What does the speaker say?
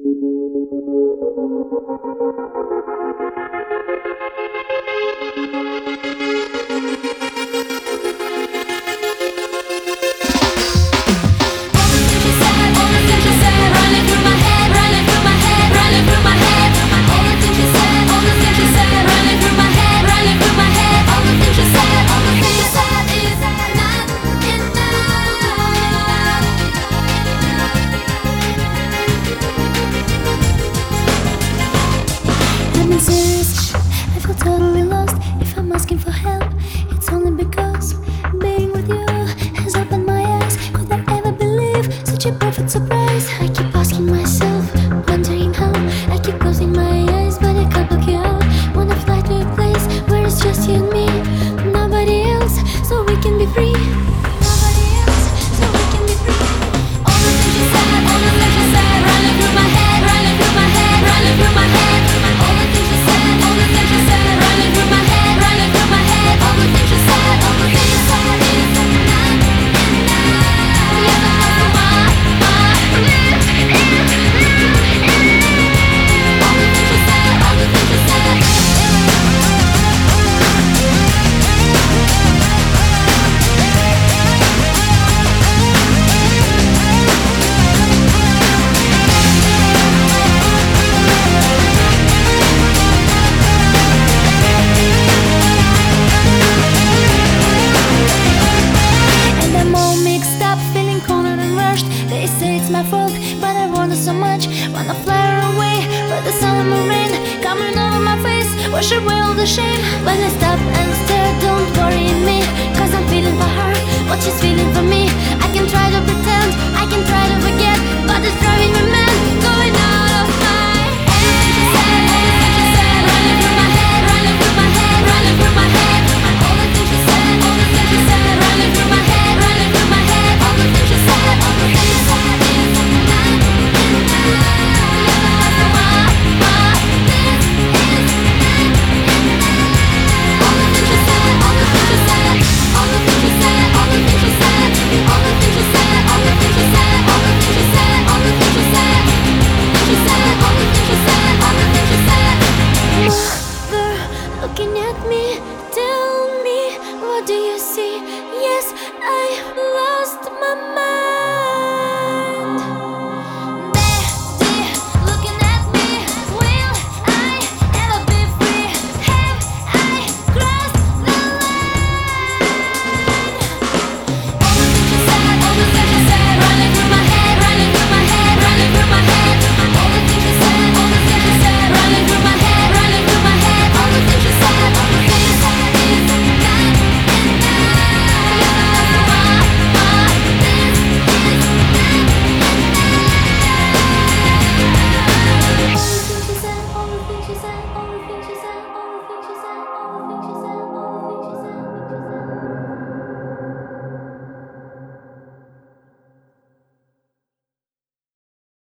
Serious, I feel totally lost. If I'm asking for help, it's only because being with you has opened my eyes. Could I ever believe such a perfect surprise? I keep asking myself, wondering how. I keep closing my eyes, but I can't block you out. Wanna fly to a place where it's just you and me, nobody else, so we can be free. Nobody else, so we can be free. All the things you said, all the things you said, running through my head, running through my head, running through my head. All the things you said, all the things you said, running through my head, running through my head. All the things you said, all the things you said, is not enough. Yes, I know my lips is all the things you said, all the things you said. They say it's my fault, but I want it so much. Wanna fly away, but the sun and the rain coming over my face, wash away all the shame. When I stop and stare, don't worry me, cause I'm feeling for her what she's feeling for me. I can try to pretend, I can try to forget, but it's driving me mad.